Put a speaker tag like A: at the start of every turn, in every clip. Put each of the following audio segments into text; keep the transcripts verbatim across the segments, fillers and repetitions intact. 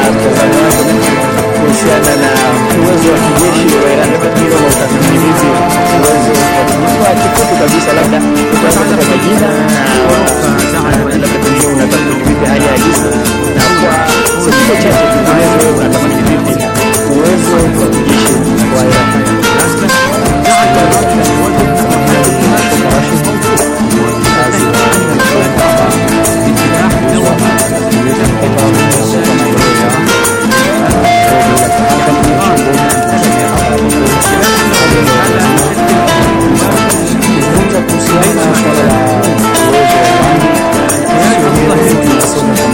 A: mtazamo wako kuhusiana na uwezo wa kijeshi wa Iran katika hilo la utathmini hizi uwezo wa kifupi kabisa, labda utaanza kwa majina na labda pengine unatathmini vipi hali halisi, na kwa sekunde chache tueleze unatamani vipi uwezo wa kijeshi wa Iran. Thank you.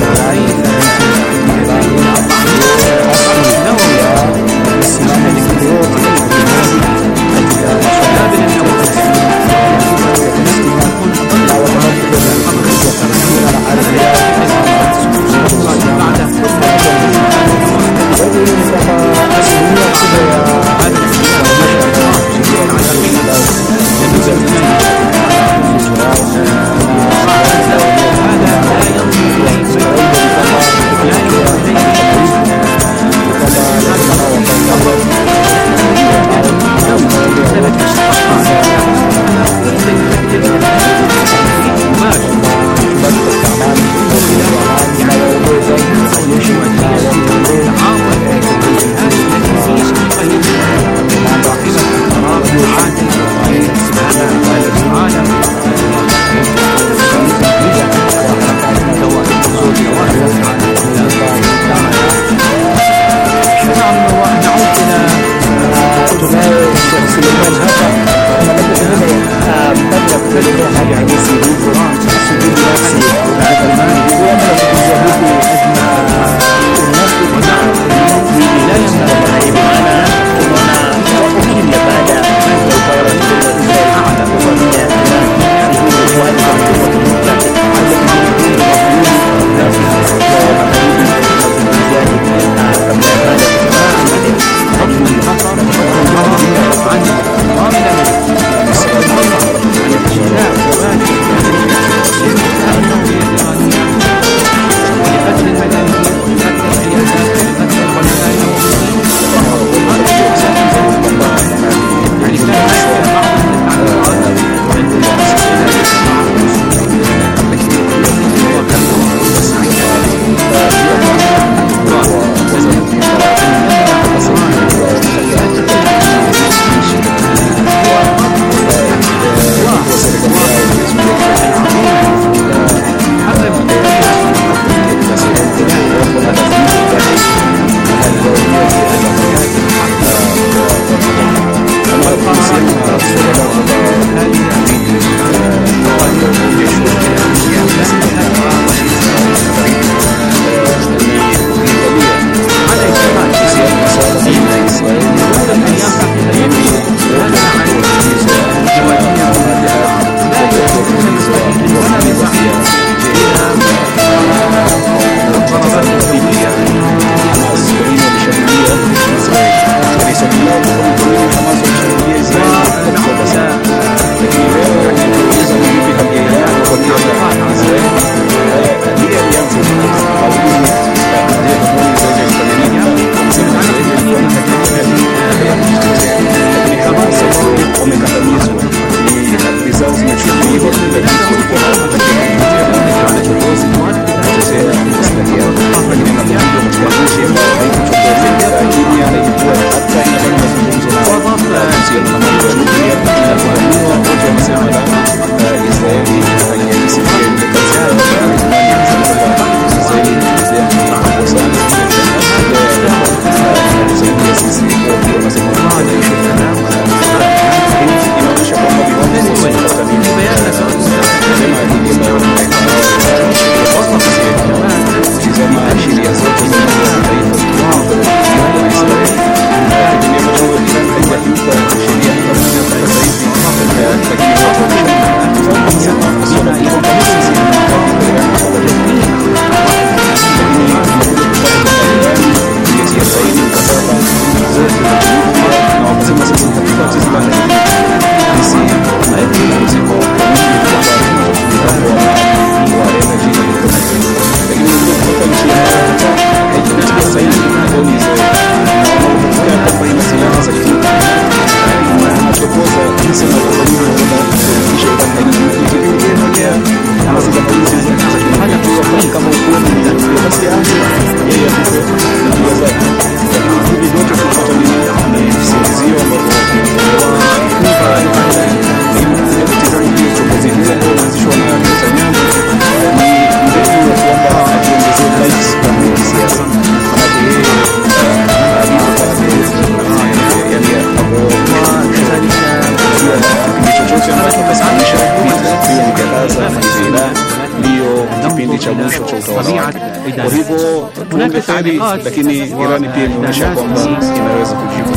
A: yake, yeye atupe natija zake. Hivi vyote kupata ni visingizio ambavyo zile ndio zinaanzishwa na Netanyahu ni mbinu ya kwamba ajiongezee likes kama kisiasa, hadi yeye alipo pale yani hapo kadhalika kipindi chochote ambacho atasimamisha vita pia ni Gaza na Israel ndio kipindi cha mwisho cha utawala wake. Kwa hivyo tunaende hadi, lakini Iran pia inaonyesha kwamba inaweza kujibu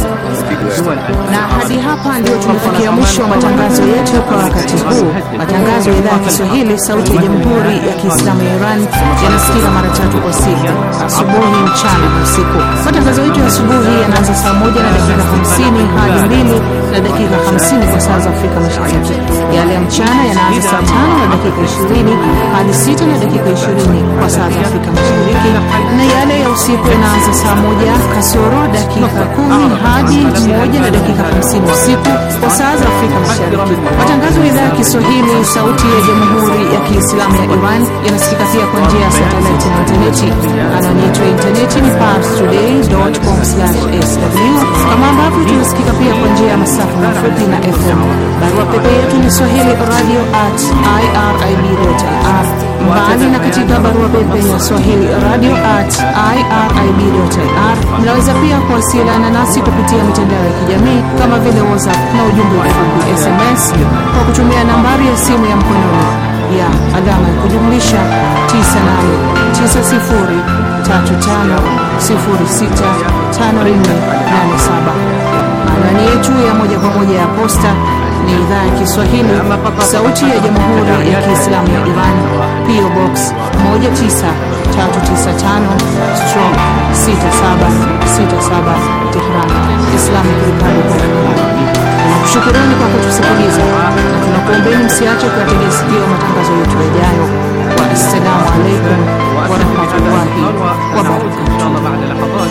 B: na hadi hapa ndio tumefikia mwisho wa matangazo yetu kwa wakati huu. Matangazo ya idhaa ya Kiswahili Sauti ya Jamhuri ya Kiislamu ya Iran yanasikika mara tatu kwa siku, asubuhi, mchana na usiku. Matangazo yetu ya asubuhi yanaanza saa moja na dakika hamsini hadi mbili na dakika hamsini kwa saa za Afrika Mashariki. Yale ya mchana yanaanza saa tano na dakika ishirini hadi sita na dakika ishirini kwa saa za Afrika Mashariki, na yale ya usiku yanaanza saa moja kasoro dakika kumi hadi moja na dakika hamsini usiku kwa saa za Afrika Mashariki. Matangazo ya idhaa ya Kiswahili Sauti ya Jamhuri ya Kiislamu ya Iran yanasikika pia kwa njia ya satellite na interneti. Anwani yetu ya interneti ni pars today dot com slash s w, kama ambavyo tunasikika pia kwa njia ya masafa mafupi na F M. Barua pepe yetu ni swahili radio at irib dot i r. Mbali na katika barua pepe ya swahili radio at irib dot i r, mnaweza pia kuwasiliana nasi kupitia mitandao ya kijamii kama vile WhatsApp na ujumbe mfupi S M S kwa kutumia nambari ya simu ya mkononi ya alama ya kujumlisha tisa nane tisa sifuri tatu tano sifuri sita tano nne nane saba. Anwani yetu ya moja kwa moja ya posta ni idhaa ya Kiswahili Sauti ya Jamhuri ya Kiislamu ya Iran, P O Box moja tisa tatu tisa tano stroke sita saba sita saba, Tehran, Islamic Republic of Iran. Shukrani kwa kutusikiliza na tunakuombeni msiache kuyategea sikio matangazo yetu yajayo. Wa assalamu alaikum wa rahmatullahi wa barakatuh.
C: بعد لحظات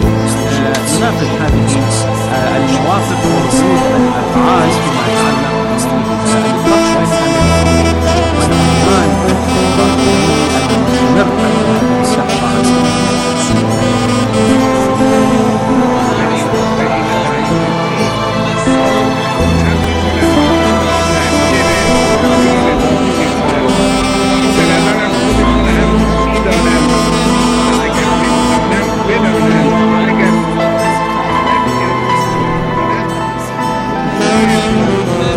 C: نناقش هذه المواقف وردود الافعال فيما يتعلق
D: Thank you.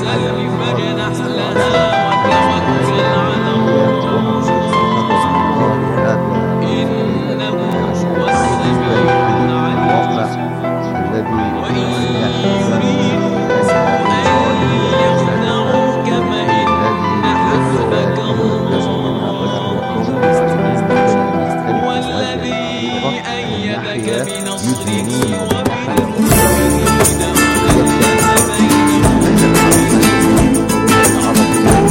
D: يدينون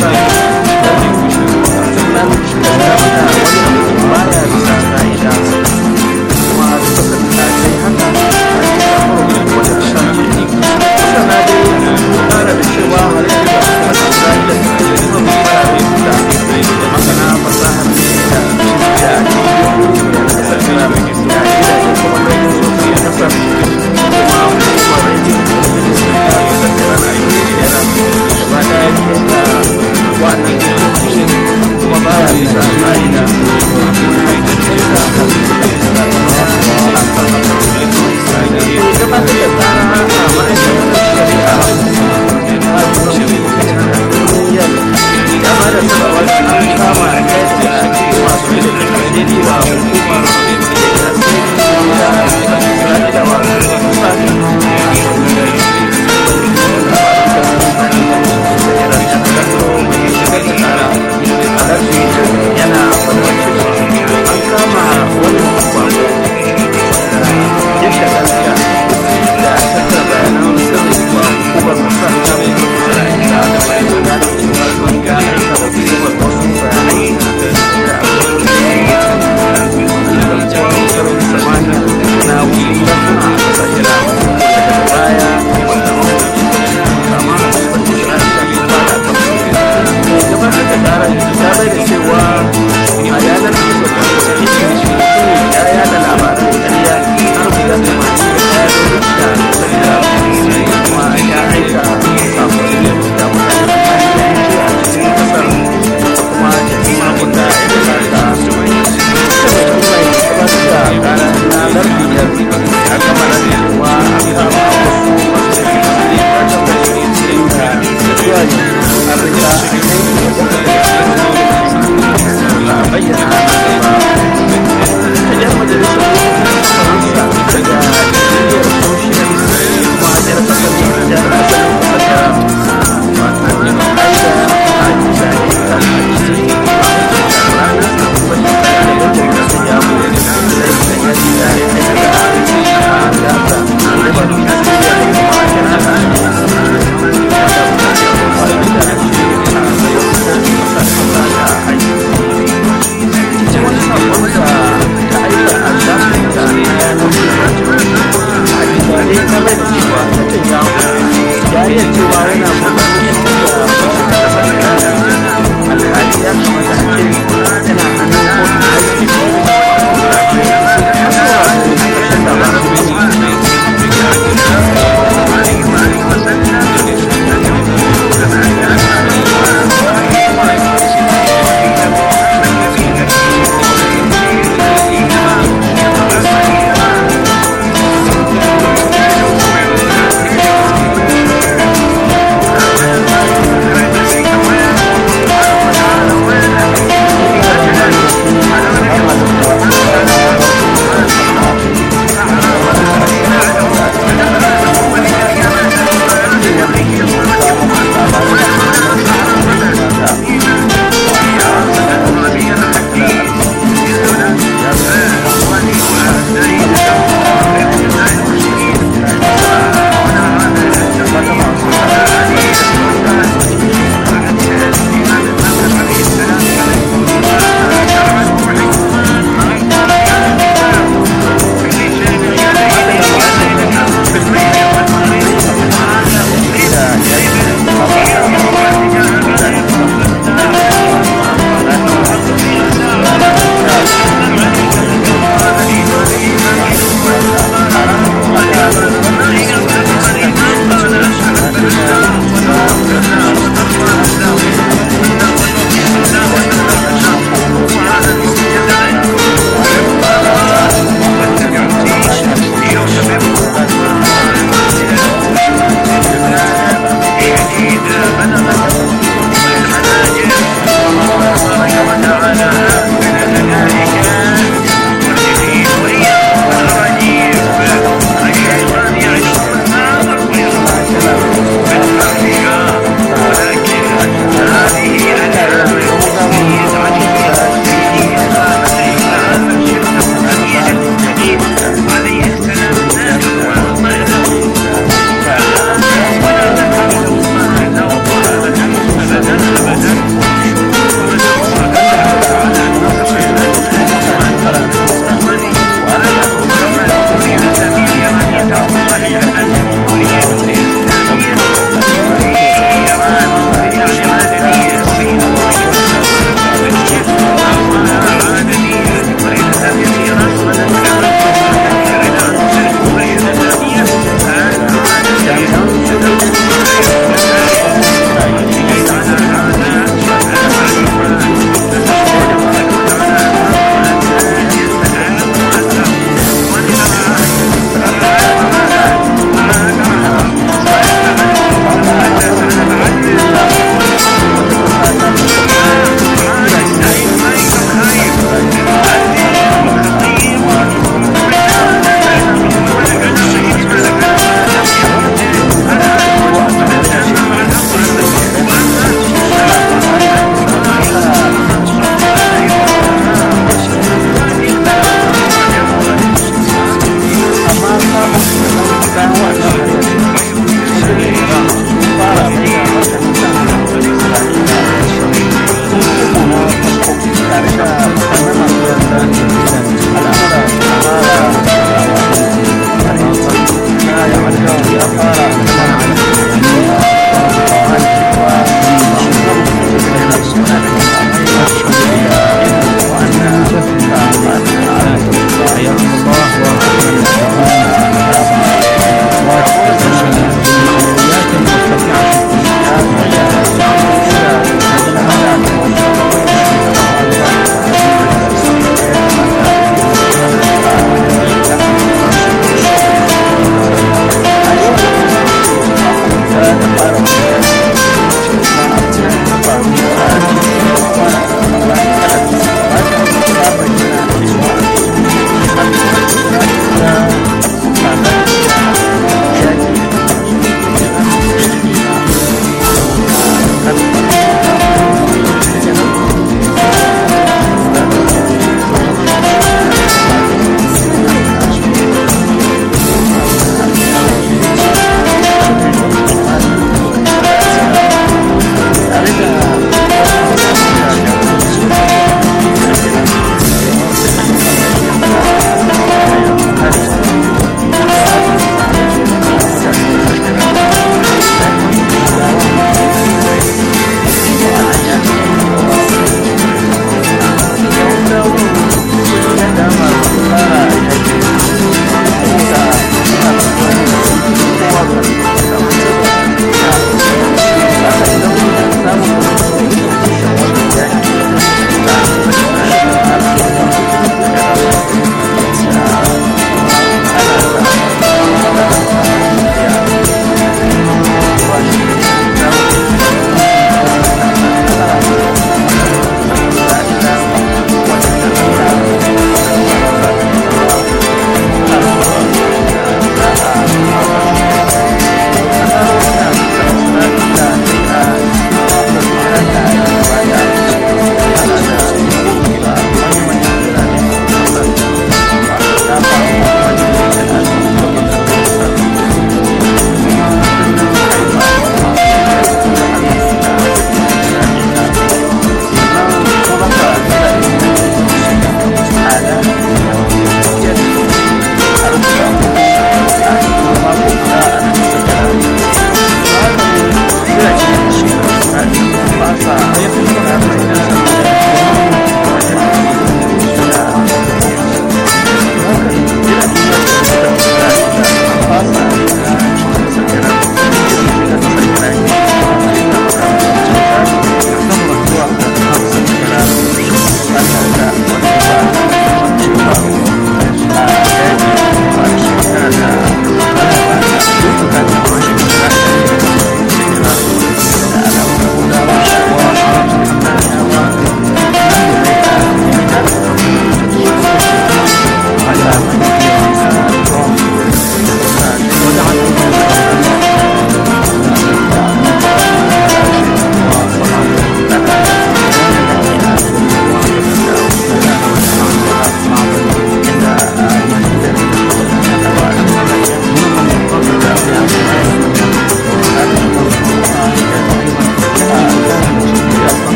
A: Thank you.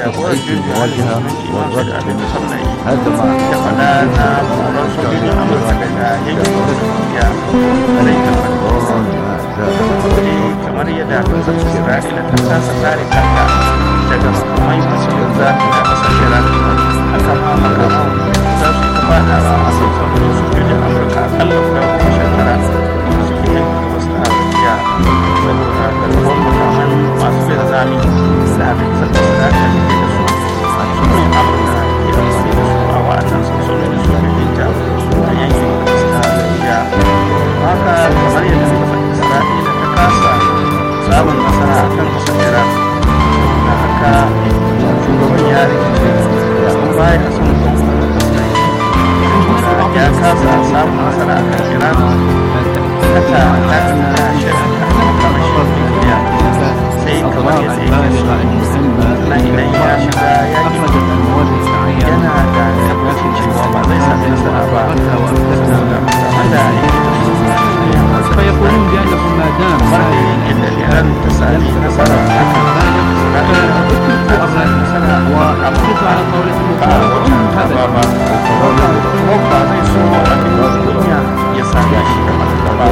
D: jagorar jirgin wajiha والرد على هذا ما يقنعنا ورسول الأمر daga yankin ya alaikar madon kamar yadda kasar Isra'ila ta kasa tsare kanta daga makamai masu linzami da kasar Iran haka ma makaman za su ta fada a asar samun sojojin Amurka akalla guda goma sha tara suke yankin wasu hariya saboda garkuwar makaman masu linzami da abin kasar Isra'ila da ke da su a cikin Amurka ke amfani da su a wa'annan sassanin sojojin ta a yankin wasu hariya haka kamar yadda kasar Isra'ila ta kasa samun nasara a kan kasar Iran da haka shugaban ya rikice da an baya a son ya kasa samun nasara a kan Iran haka ta ta shirya makamashin duniya sai kamar yadda yake so na idan ya shiga yakin yana da tabbacin cewa ba zai sami nasara ba wanda
C: فيقولون بأنه ما دام
D: إلا الإيران تساعدين نصارى
C: وأبقيت على قولة المقاومة هذا
D: موقع زي سوى الدنيا يساعد شيء كما تتبع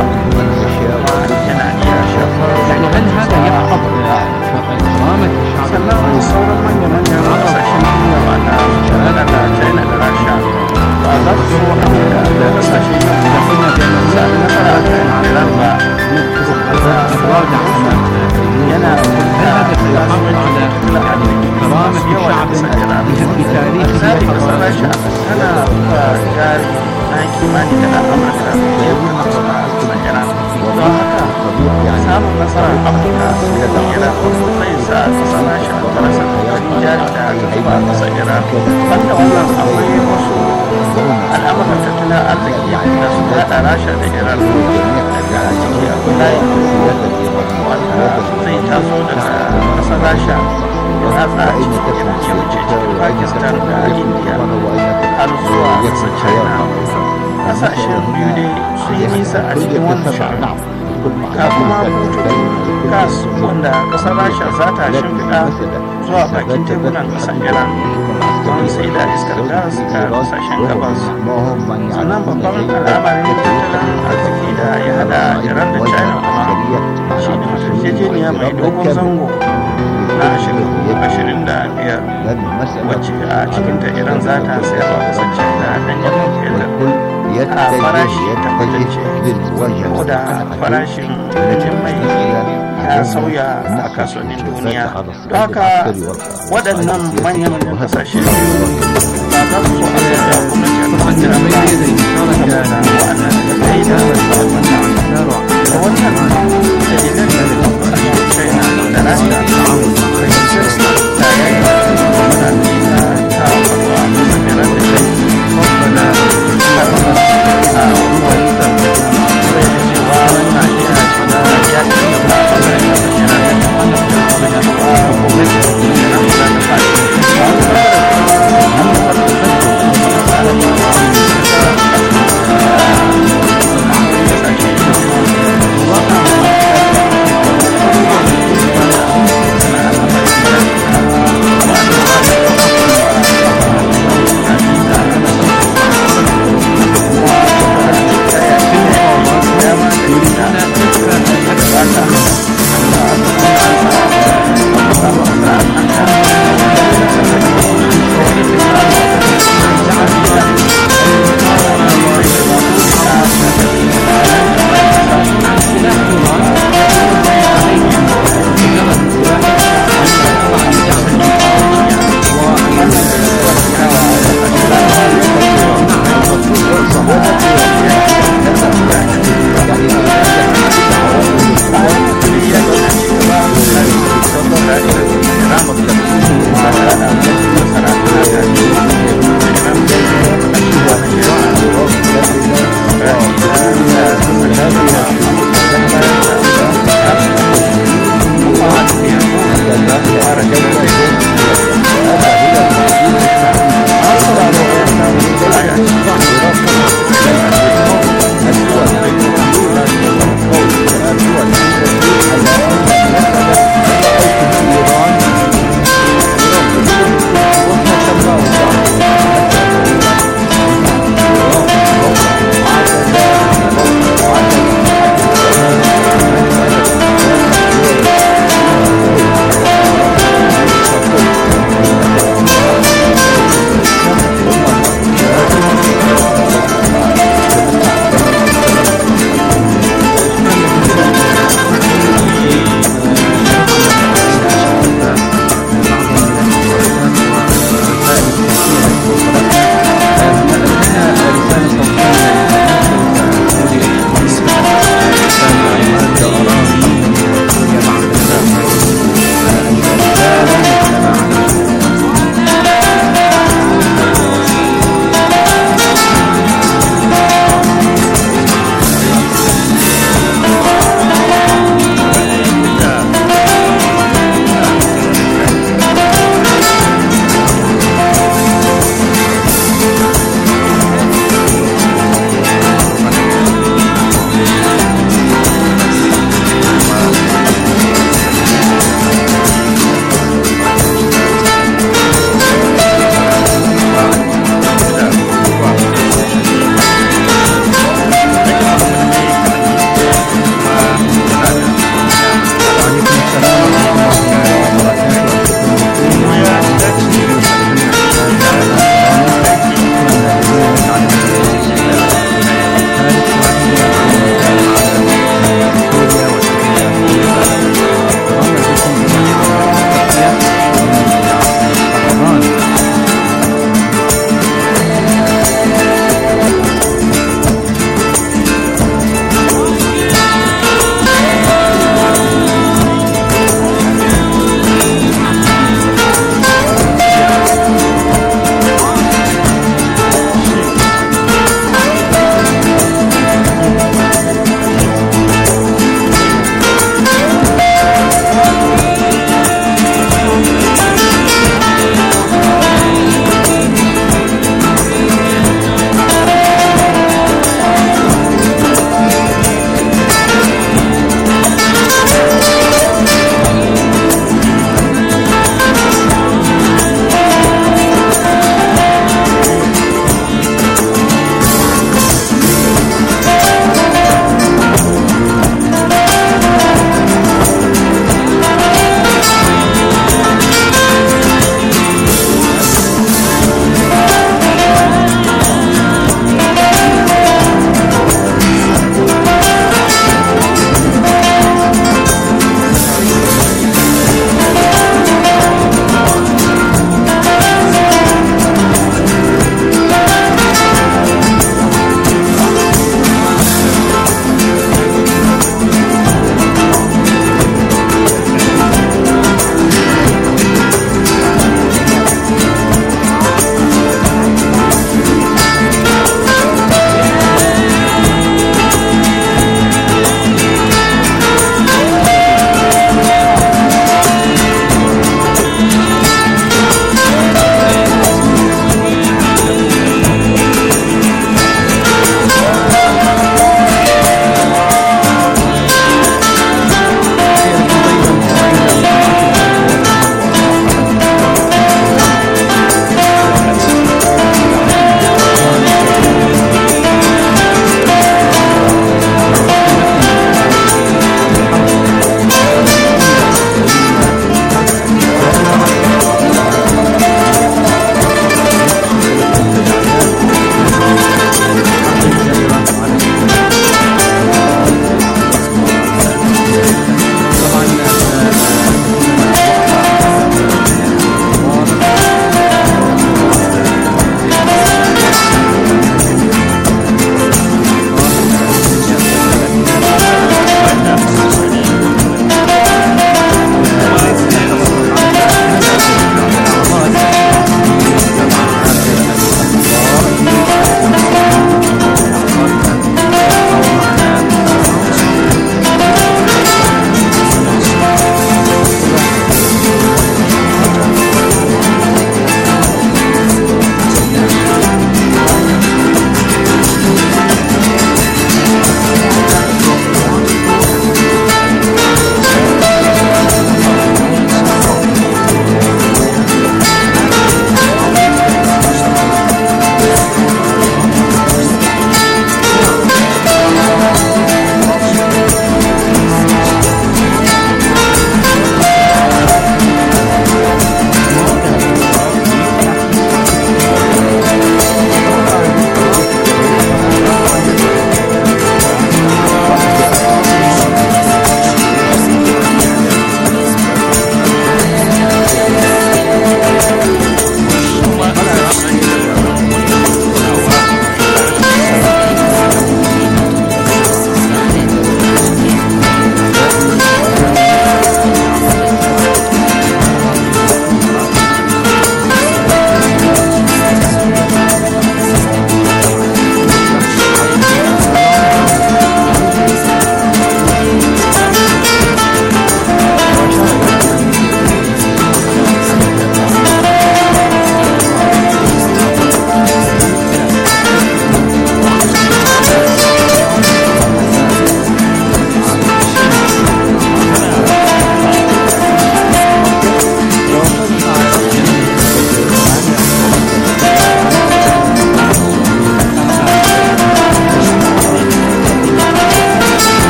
C: يعني هل هذا يحفظ كرامة الشعب
D: سلام صورا من يمن يمن سشين وانا شهادة جينا لراشا وأضف سوى حمد سشين
C: إذا قلنا بأن
D: سأل نصارى لربا
C: إخراج عمل
D: ينا
C: هل هذا سيحافظ على كرامة الشعب في تاريخه
D: ذلك سراشا أنا جاري نايكي ماني كلا أمريكا يقول مقصنا سنجران وهكا samun nasarar amurka da iran zai sa kasashe da rasa kokarin jari da gaba a kasar iran banda wannan akwai wasu al'amuran tattalin arziki da su hada rasha da iran daga ciki akwai layin wanda zai taso daga kasar rasha ya ratsa a cikin iran ya wuce cikin pakistan da india har zuwa kasar china kasashen biyu ne sun yi nisa a cikin wannan shirin ga kuma bututun gas wanda kasar rasha za ta shimfiɗa zuwa bakin tebunan kasar iran don sai da iskar gas ga kasashen gabas sannan babban al'amarin tattalin arziki da ya hada iran da china kuma shi ne yarjejeniya mai dogon zango na ashirin da biyar wacce a cikinta iran za ta sayar wa kasar china danyen fetur a farashi tabbatacce ko da farashin dajin mai ya sauya a kasuwannin duniya don haka waɗannan manyan kasashe ba za su so a sayar da gwamnati a kasar